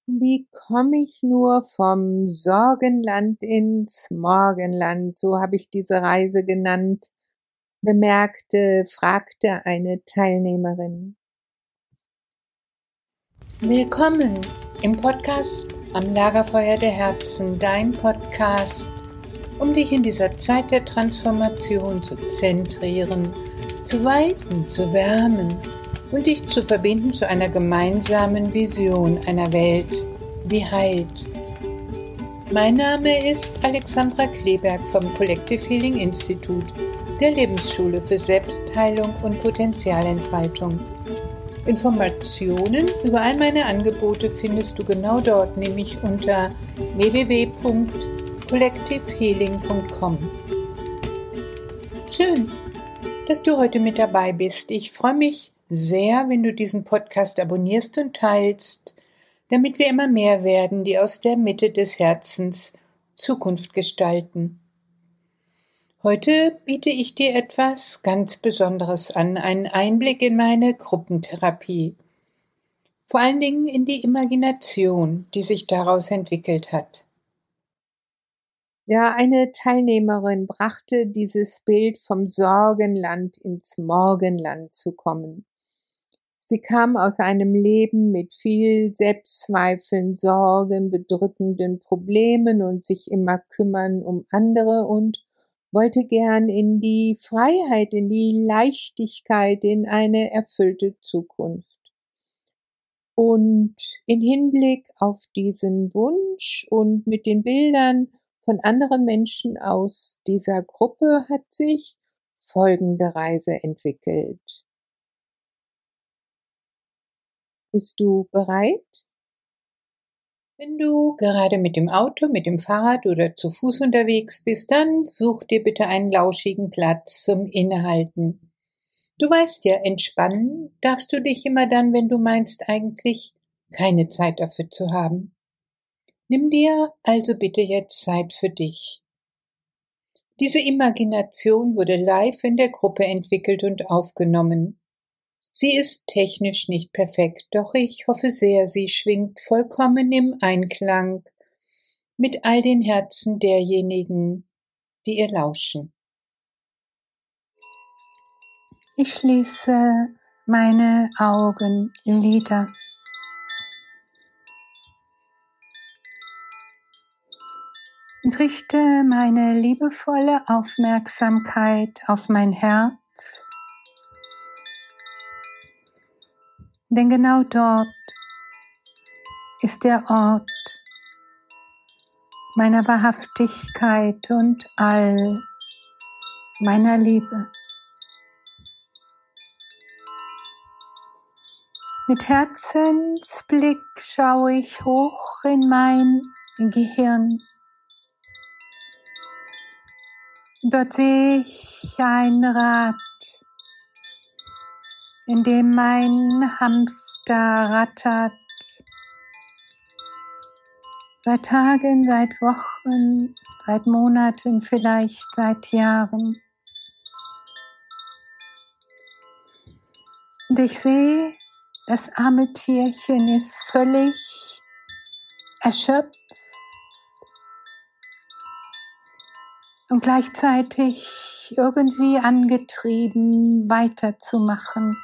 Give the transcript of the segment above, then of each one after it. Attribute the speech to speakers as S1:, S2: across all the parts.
S1: Wie komme ich nur vom Sorgenland ins Morgenland? So habe ich diese Reise genannt, fragte eine Teilnehmerin. Willkommen im Podcast am Lagerfeuer der Herzen, dein Podcast, um dich in dieser Zeit der Transformation zu zentrieren, zu weiten, zu wärmen und dich zu verbinden zu einer gemeinsamen Vision einer Welt, die heilt. Mein Name ist Alexandra Kleberg vom Collective Healing Institute, der Lebensschule für Selbstheilung und Potenzialentfaltung. Informationen über all meine Angebote findest du genau dort, nämlich unter www.collectivehealing.com. Schön, dass du heute mit dabei bist. Ich freue mich sehr, wenn du diesen Podcast abonnierst und teilst, damit wir immer mehr werden, die aus der Mitte des Herzens Zukunft gestalten. Heute biete ich dir etwas ganz Besonderes an, einen Einblick in meine Gruppentherapie. Vor allen Dingen in die Imagination, die sich daraus entwickelt hat. Ja, eine Teilnehmerin brachte dieses Bild vom Sorgenland ins Morgenland zu kommen. Sie kam aus einem Leben mit viel Selbstzweifeln, Sorgen, bedrückenden Problemen und sich immer kümmern um andere und wollte gern in die Freiheit, in die Leichtigkeit, in eine erfüllte Zukunft. Und in Hinblick auf diesen Wunsch und mit den Bildern von anderen Menschen aus dieser Gruppe hat sich folgende Reise entwickelt. Bist du bereit? Wenn du gerade mit dem Auto, mit dem Fahrrad oder zu Fuß unterwegs bist, dann such dir bitte einen lauschigen Platz zum Innehalten. Du weißt ja, entspannen darfst du dich immer dann, wenn du meinst, eigentlich keine Zeit dafür zu haben. Nimm dir also bitte jetzt Zeit für dich. Diese Imagination wurde live in der Gruppe entwickelt und aufgenommen. Sie ist technisch nicht perfekt, doch ich hoffe sehr, sie schwingt vollkommen im Einklang mit all den Herzen derjenigen, die ihr lauschen. Ich schließe meine Augenlider. Und richte meine liebevolle Aufmerksamkeit auf mein Herz. Denn genau dort ist der Ort meiner Wahrhaftigkeit und all meiner Liebe. Mit Herzensblick schaue ich hoch in mein Gehirn. Dort sehe ich ein Rad, in dem mein Hamster rattert. Seit Tagen, seit Wochen, seit Monaten, vielleicht seit Jahren. Und ich sehe, das arme Tierchen ist völlig erschöpft und gleichzeitig irgendwie angetrieben, weiterzumachen.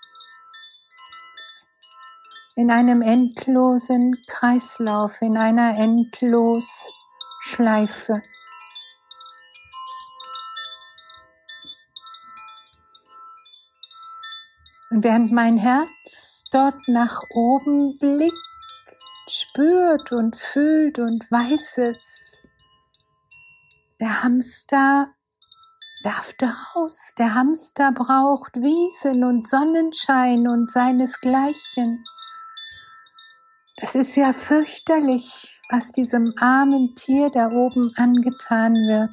S1: In einem endlosen Kreislauf, in einer Endlosschleife. Und während mein Herz dort nach oben blickt, spürt und fühlt und weiß es, der Hamster darf raus, der Hamster braucht Wiesen und Sonnenschein und seinesgleichen. Das ist ja fürchterlich, was diesem armen Tier da oben angetan wird.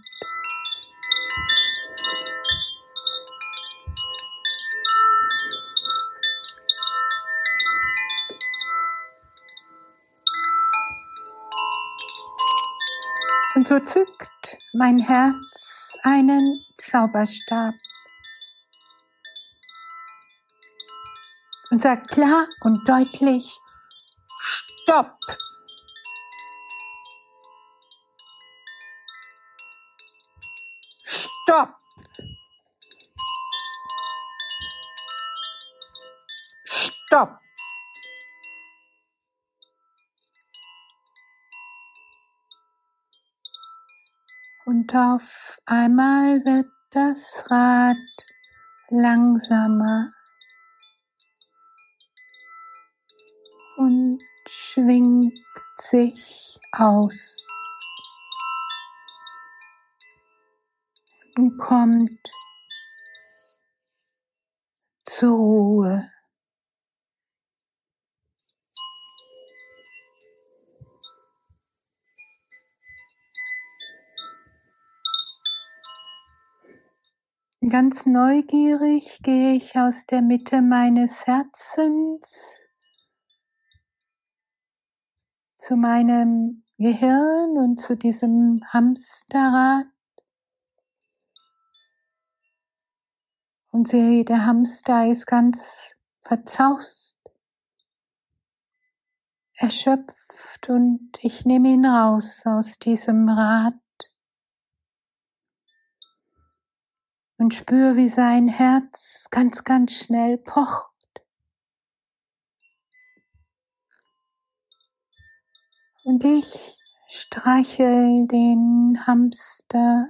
S1: Und so zückt mein Herz einen Zauberstab und sagt klar und deutlich: Stopp! Stopp! Stopp! Stopp! Und auf einmal wird das Rad langsamer und schwingt sich aus und kommt zur Ruhe. Ganz neugierig gehe ich aus der Mitte meines Herzens zu meinem Gehirn und zu diesem Hamsterrad und sehe, der Hamster ist ganz verzaust, erschöpft und ich nehme ihn raus aus diesem Rad und spüre, wie sein Herz ganz, ganz schnell pocht. Und ich streichel den Hamster,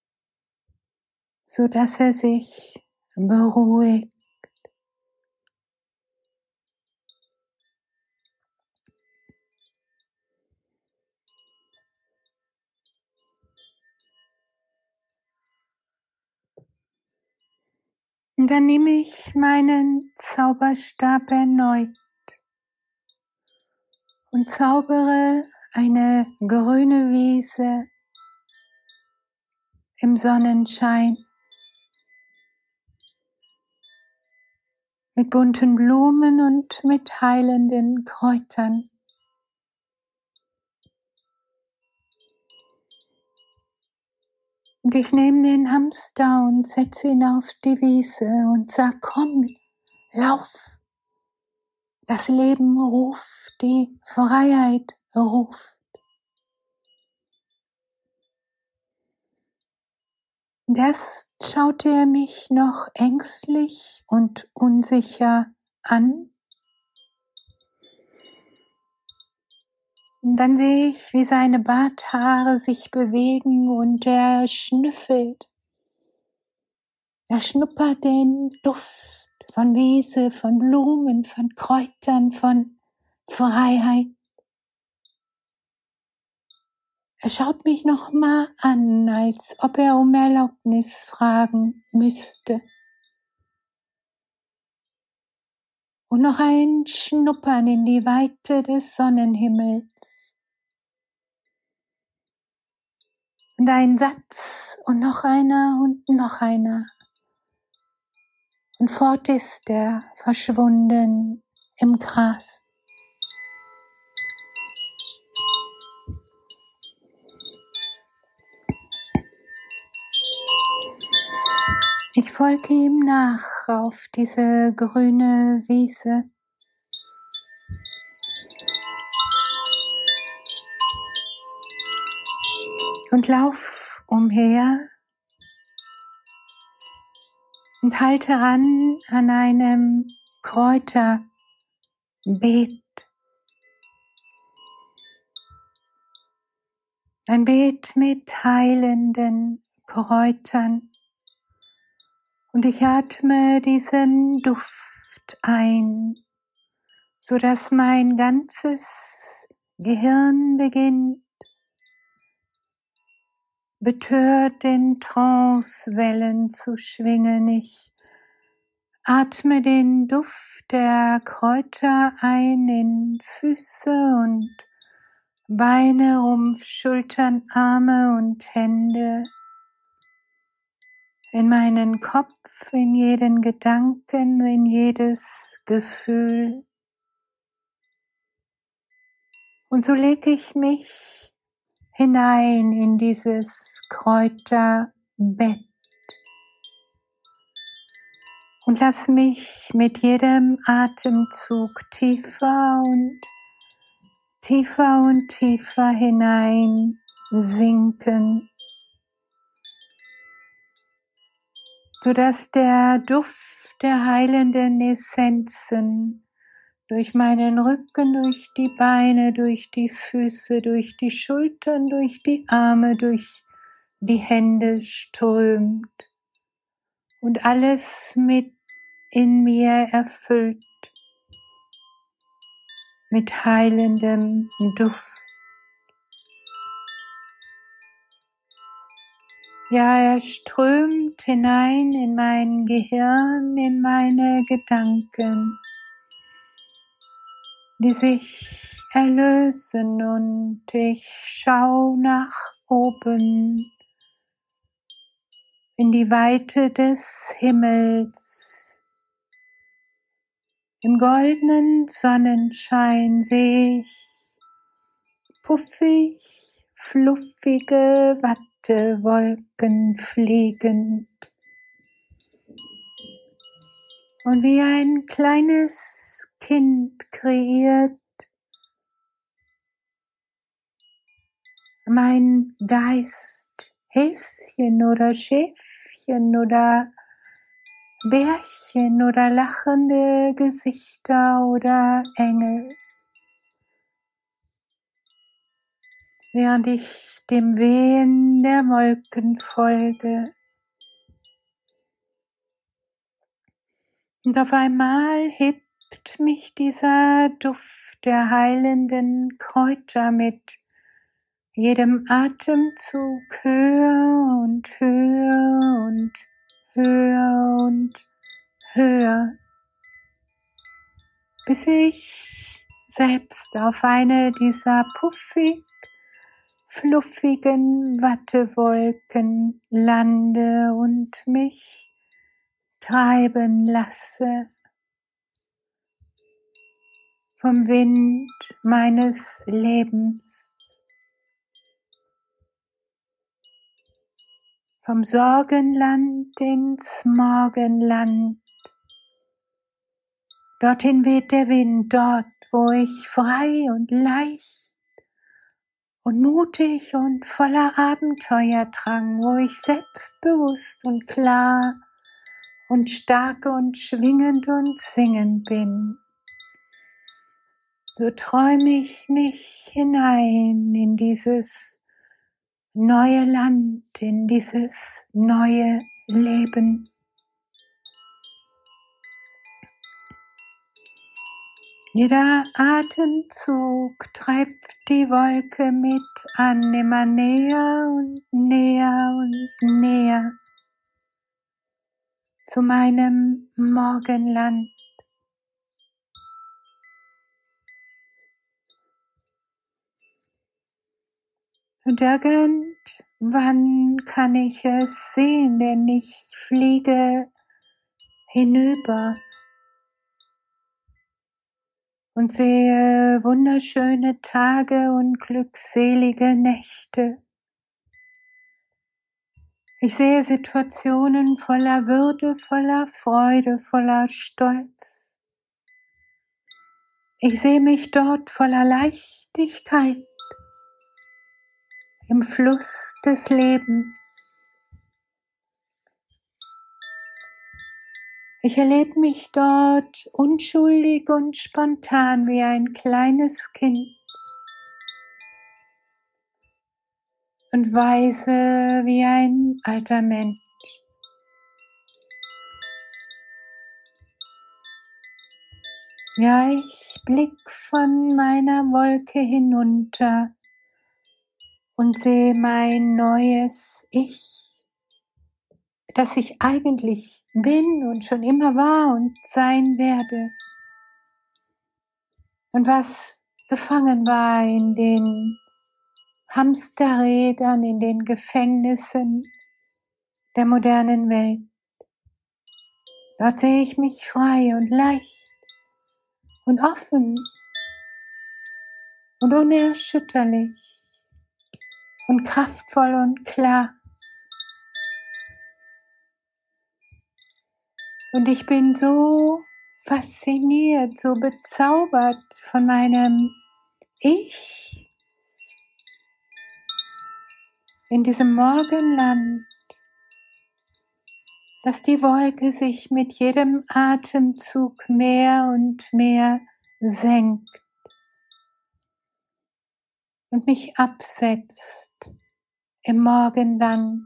S1: so dass er sich beruhigt. Und dann nehme ich meinen Zauberstab erneut und zaubere eine grüne Wiese im Sonnenschein mit bunten Blumen und mit heilenden Kräutern. Und ich nehme den Hamster und setze ihn auf die Wiese und sag, komm, lauf. Das Leben ruft, die Freiheit ruft. Und erst schaute er mich noch ängstlich und unsicher an. Und dann sehe ich, wie seine Barthaare sich bewegen und er schnüffelt. Er schnuppert den Duft von Wiese, von Blumen, von Kräutern, von Freiheit. Er schaut mich noch mal an, als ob er um Erlaubnis fragen müsste. Und noch ein Schnuppern in die Weite des Sonnenhimmels. Und ein Satz und noch einer und noch einer. Und fort ist er verschwunden im Gras. Ich folge ihm nach auf diese grüne Wiese. Und lauf umher und halte an einem Kräuterbeet. Ein Beet mit heilenden Kräutern. Und ich atme diesen Duft ein, so dass mein ganzes Gehirn beginnt, betört in Trancewellen zu schwingen. Ich atme den Duft der Kräuter ein in Füße und Beine, Rumpf, Schultern, Arme und Hände, in meinen Kopf, in jeden Gedanken, in jedes Gefühl. Und so lege ich mich hinein in dieses Kräuterbett und lass mich mit jedem Atemzug tiefer und tiefer und tiefer hinein sinken, sodass der Duft der heilenden Essenzen durch meinen Rücken, durch die Beine, durch die Füße, durch die Schultern, durch die Arme, durch die Hände strömt und alles mit in mir erfüllt mit heilendem Duft. Ja, er strömt hinein in mein Gehirn, in meine Gedanken, die sich erlösen, und ich schau nach oben in die Weite des Himmels. Im goldenen Sonnenschein sehe ich puffig, fluffige Wattewolken fliegen. Und wie ein kleines Kind kreiert mein Geist Häschen oder Schäfchen oder Bärchen oder lachende Gesichter oder Engel, während ich dem Wehen der Wolken folge. Und auf einmal hebt mich dieser Duft der heilenden Kräuter mit jedem Atemzug höher und höher und höher und höher, bis ich selbst auf eine dieser puffig fluffigen Wattewolken lande und mich treiben lasse vom Wind meines Lebens, vom Sorgenland ins Morgenland. Dorthin weht der Wind, dort, wo ich frei und leicht und mutig und voller Abenteuerdrang, wo ich selbstbewusst und klar und stark und schwingend und singend bin. So träume ich mich hinein in dieses neue Land, in dieses neue Leben. Jeder Atemzug treibt die Wolke mit an, immer näher und näher und näher zu meinem Morgenland. Und irgendwann kann ich es sehen, denn ich fliege hinüber und sehe wunderschöne Tage und glückselige Nächte. Ich sehe Situationen voller Würde, voller Freude, voller Stolz. Ich sehe mich dort voller Leichtigkeit im Fluss des Lebens. Ich erlebe mich dort unschuldig und spontan wie ein kleines Kind und weise wie ein alter Mensch. Ja, ich blick von meiner Wolke hinunter und sehe mein neues Ich, das ich eigentlich bin und schon immer war und sein werde. Und was gefangen war in den Hamsterrädern, in den Gefängnissen der modernen Welt. Dort sehe ich mich frei und leicht und offen und unerschütterlich und kraftvoll und klar. Und ich bin so fasziniert, so bezaubert von meinem Ich in diesem Morgenland, dass die Wolke sich mit jedem Atemzug mehr und mehr senkt und mich absetzt im Morgenland.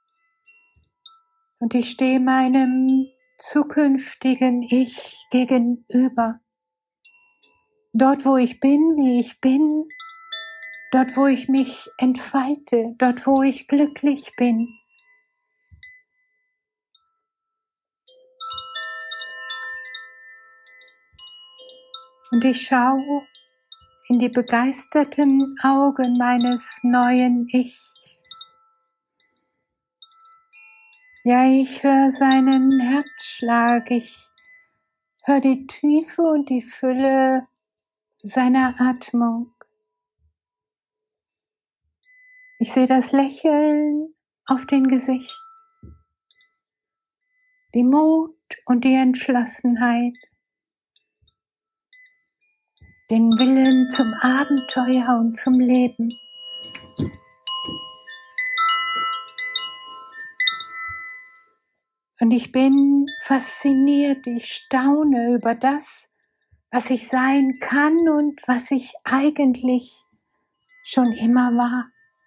S1: Und ich stehe meinem zukünftigen Ich gegenüber. Dort, wo ich bin, wie ich bin, dort, wo ich mich entfalte, dort, wo ich glücklich bin. Und ich schaue in die begeisterten Augen meines neuen Ichs. Ja, ich höre seinen Herzschlag, ich höre die Tiefe und die Fülle seiner Atmung. Ich sehe das Lächeln auf dem Gesicht, die Mut und die Entschlossenheit, den Willen zum Abenteuer und zum Leben. Und ich bin fasziniert, ich staune über das, was ich sein kann und was ich eigentlich schon immer war.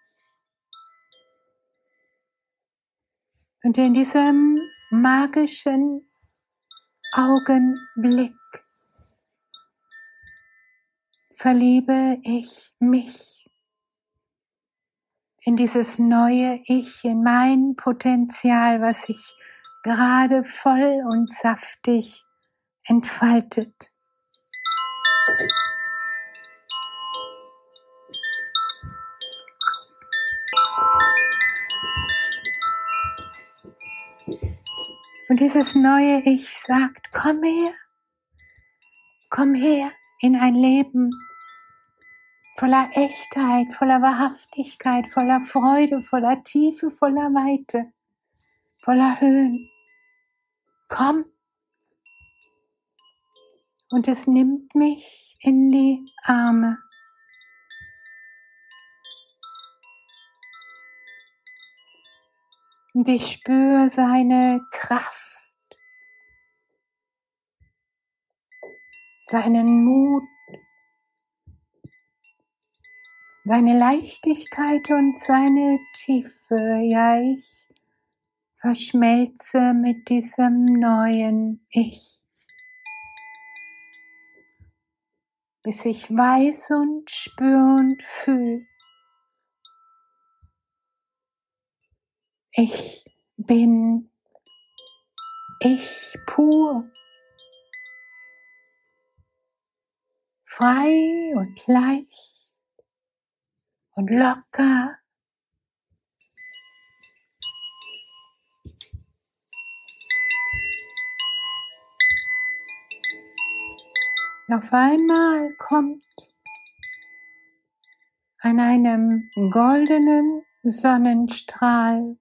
S1: Und in diesem magischen Augenblick verliebe ich mich in dieses neue Ich, in mein Potenzial, was sich gerade voll und saftig entfaltet. Und dieses neue Ich sagt, komm her in ein Leben voller Echtheit, voller Wahrhaftigkeit, voller Freude, voller Tiefe, voller Weite, voller Höhen. Komm. Und es nimmt mich in die Arme. Und ich spüre seine Kraft, seinen Mut, seine Leichtigkeit und seine Tiefe. Ja, ich verschmelze mit diesem neuen Ich, bis ich weiß und spüre und fühle. Ich bin ich pur, frei und leicht und locker. Auf einmal kommt an einem goldenen Sonnenstrahl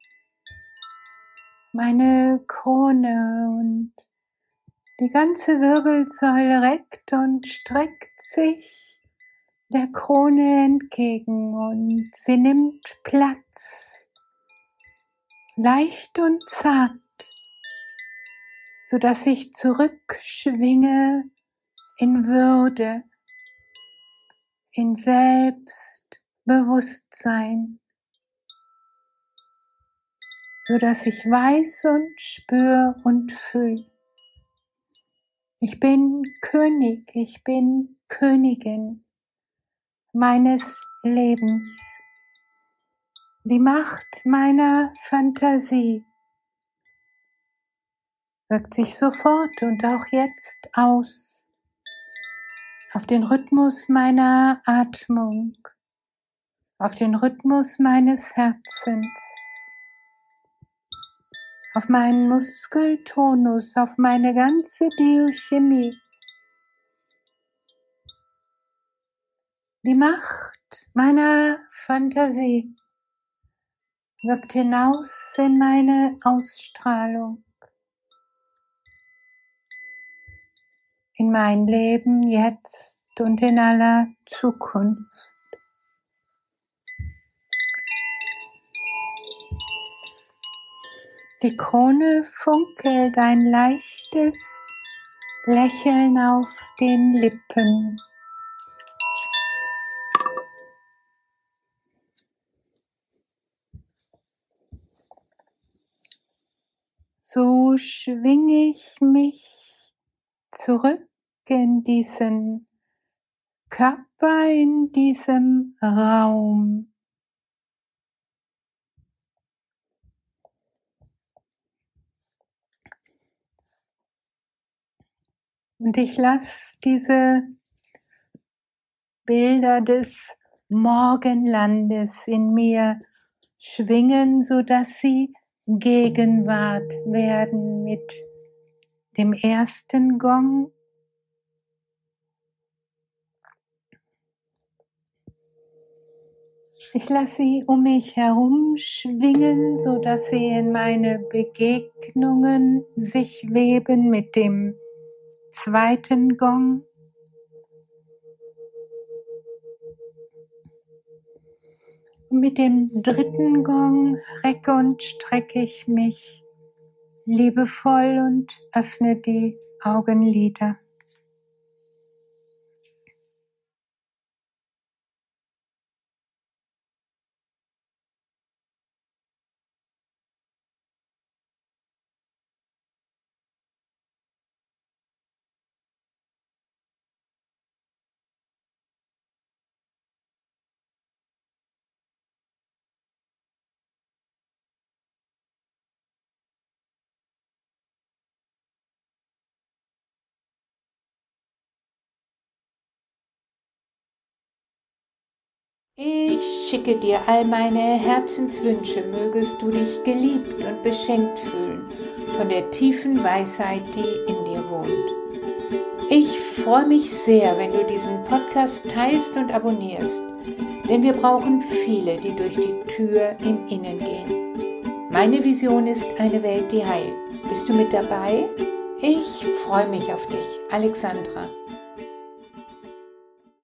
S1: meine Krone und die ganze Wirbelsäule reckt und streckt sich der Krone entgegen und sie nimmt Platz, leicht und zart, sodass ich zurückschwinge in Würde, in Selbstbewusstsein, sodass ich weiß und spüre und fühle. Ich bin König, ich bin Königin meines Lebens. Die Macht meiner Fantasie wirkt sich sofort und auch jetzt aus auf den Rhythmus meiner Atmung, auf den Rhythmus meines Herzens, auf meinen Muskeltonus, auf meine ganze Biochemie. Die Macht meiner Fantasie wirkt hinaus in meine Ausstrahlung, in mein Leben jetzt und in aller Zukunft. Die Krone funkelt, ein leichtes Lächeln auf den Lippen. So schwinge ich mich zurück in diesen Körper, in diesem Raum. Und ich lasse diese Bilder des Morgenlandes in mir schwingen, sodass sie Gegenwart werden mit dem ersten Gong. Ich lasse sie um mich herum schwingen, sodass sie in meine Begegnungen sich weben mit dem zweiten Gong. Und mit dem dritten Gong recke und strecke ich mich liebevoll und öffne die Augenlider. Ich schicke dir all meine Herzenswünsche, mögest du dich geliebt und beschenkt fühlen von der tiefen Weisheit, die in dir wohnt. Ich freue mich sehr, wenn du diesen Podcast teilst und abonnierst, denn wir brauchen viele, die durch die Tür im Innen gehen. Meine Vision ist eine Welt, die heilt. Bist du mit dabei? Ich freue mich auf dich, Alexandra.